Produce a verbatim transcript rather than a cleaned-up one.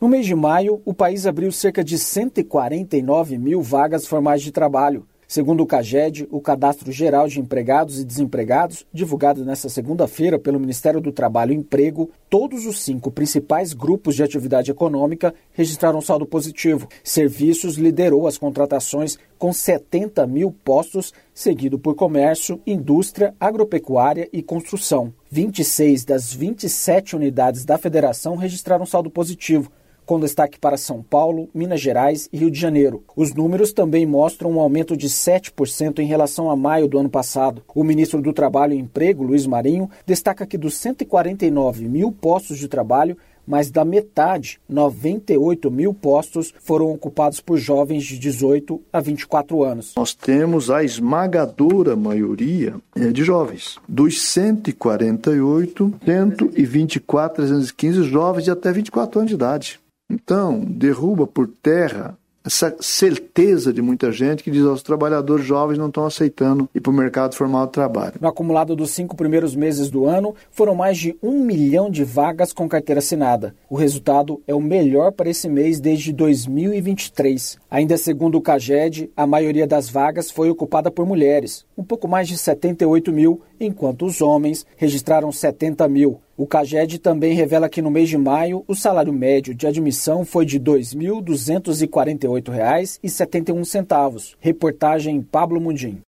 No mês de maio, o país abriu cerca de cento e quarenta e nove mil vagas formais de trabalho. Segundo o CAGED, o Cadastro Geral de Empregados e Desempregados, divulgado nesta segunda-feira pelo Ministério do Trabalho e Emprego, todos os cinco principais grupos de atividade econômica registraram saldo positivo. Serviços liderou as contratações com setenta mil postos, seguido por comércio, indústria, agropecuária e construção. vinte e seis das vinte e sete unidades da federação registraram saldo positivo, com destaque para São Paulo, Minas Gerais e Rio de Janeiro. Os números também mostram um aumento de sete por cento em relação a maio do ano passado. O ministro do Trabalho e Emprego, Luiz Marinho, destaca que dos cento e quarenta e nove mil postos de trabalho, mais da metade, noventa e oito mil postos, foram ocupados por jovens de dezoito a vinte e quatro anos. Nós temos a esmagadora maioria de jovens. Dos cento e quarenta e oito, cento e vinte e quatro, trezentos e quinze jovens de até vinte e quatro anos de idade. Então, derruba por terra essa certeza de muita gente que diz aos trabalhadores jovens não estão aceitando ir para o mercado formal de trabalho. No acumulado dos cinco primeiros meses do ano, foram mais de um milhão de vagas com carteira assinada. O resultado é o melhor para esse mês desde dois mil e vinte e três. Ainda segundo o CAGED, a maioria das vagas foi ocupada por mulheres, um pouco mais de setenta e oito mil, enquanto os homens registraram setenta mil. O CAGED também revela que no mês de maio, o salário médio de admissão foi de dois mil duzentos e quarenta e oito reais e setenta e um centavos. Reportagem Pablo Mundim.